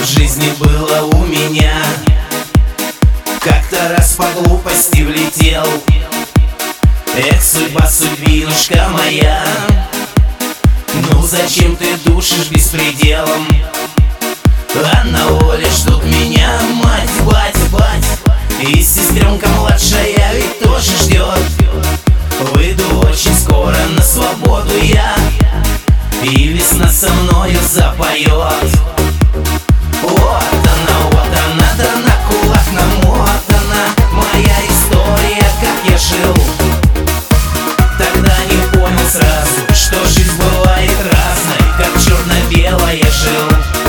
в жизни было у меня. Как-то раз по глупости влетел. Эх, судьба, судьбинушка моя, ну зачем ты душишь беспределом? А на воле ждут меня мать, бать, и сестренка младшая ведь тоже ждет. Выйду очень скоро на свободу я, и весна со мною запоет. Вот она, да на кулак намотана моя история, как я жил. Тогда не понял сразу, что жизнь бывает разной, как черно-белое жил.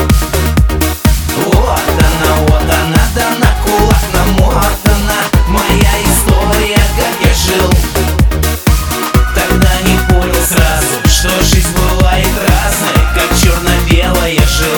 Вот она, да на кулак намотана моя история, как я жил. Тогда не понял сразу, что жизнь бывает разной, как черно-белое жил.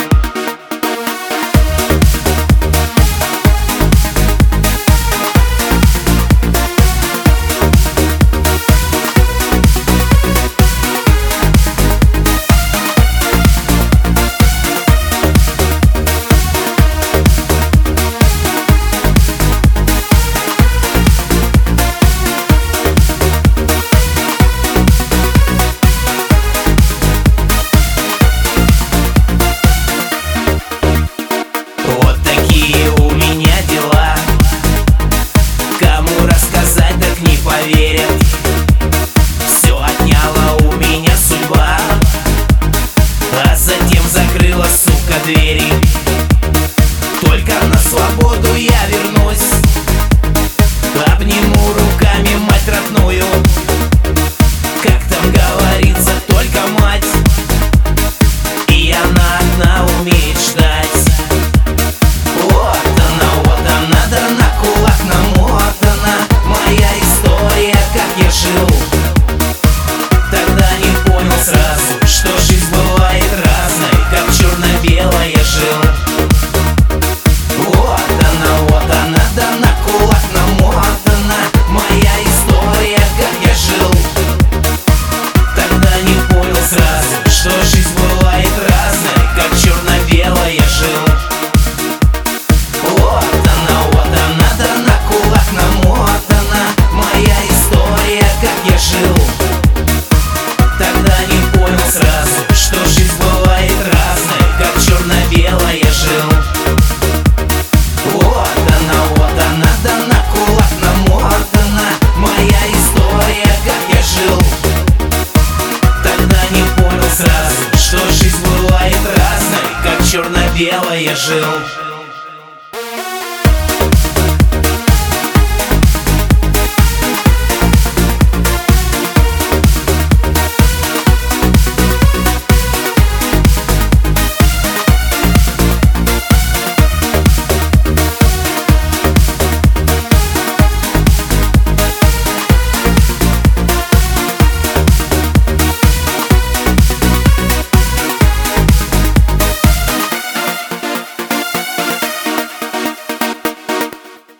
Поверят, все отняла у меня судьба, а затем закрыла, сука, двери. Только на свободу я вернусь, обниму руками мать родную. Как там говорится, только мать, и она одна умеет ждать. Вот она, да на кулак намотана моя история, как я жил. Тогда не понял сразу, что жизнь бывает разной, как черно-белое жил. Вот она, да на кулак намотана моя история, как я жил. Тогда не понял сразу, что жизнь бывает разной, как черно-белое жил. Вот она, да на кулак намотана моя история, как я жил. Тогда не понял сразу, что жизнь бывает разной, как черно-белое жил. Вот она, да на кулак намотана моя история, как я жил. Тогда не понял сразу, что жизнь бывает разной, как черно-белое жил.